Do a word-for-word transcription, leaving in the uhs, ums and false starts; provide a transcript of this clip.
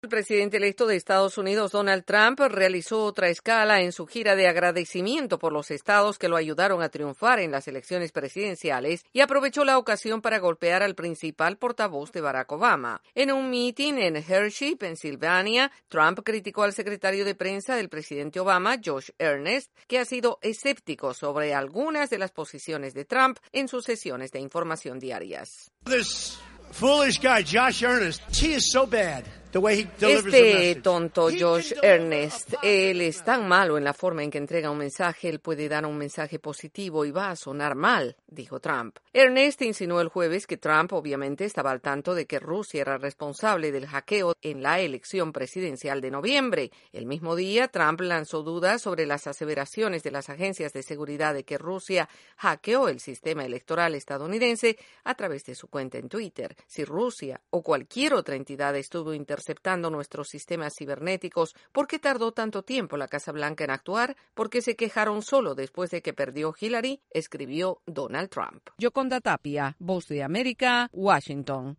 El presidente electo de Estados Unidos, Donald Trump, realizó otra escala en su gira de agradecimiento por los estados que lo ayudaron a triunfar en las elecciones presidenciales y aprovechó la ocasión para golpear al principal portavoz de Barack Obama. En un meeting en Hershey, Pensilvania, Trump criticó al secretario de prensa del presidente Obama, Josh Earnest, que ha sido escéptico sobre algunas de las posiciones de Trump en sus sesiones de información diarias. This foolish guy, Josh Earnest, he is so bad. Este tonto Josh Earnest, él es tan malo en la forma en que entrega un mensaje, él puede dar un mensaje positivo y va a sonar mal, dijo Trump. Earnest insinuó el jueves que Trump obviamente estaba al tanto de que Rusia era responsable del hackeo en la elección presidencial de noviembre. El mismo día, Trump lanzó dudas sobre las aseveraciones de las agencias de seguridad de que Rusia hackeó el sistema electoral estadounidense a través de su cuenta en Twitter. Si Rusia o cualquier otra entidad estuvo interceptando nuestros sistemas cibernéticos, ¿por qué tardó tanto tiempo la Casa Blanca en actuar? ¿Por qué se quejaron solo después de que perdió Hillary? Escribió Donald Trump. Yoconda Tapia, Voz de América, Washington.